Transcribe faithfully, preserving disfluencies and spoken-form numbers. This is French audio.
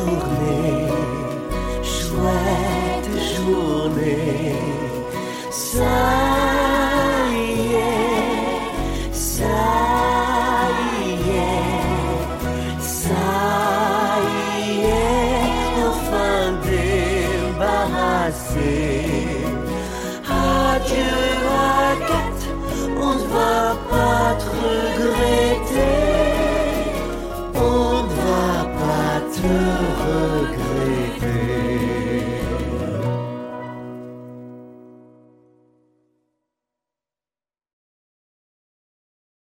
journée, chouette journée. Ça y est, ça y est, ça y est, enfin débarrassé.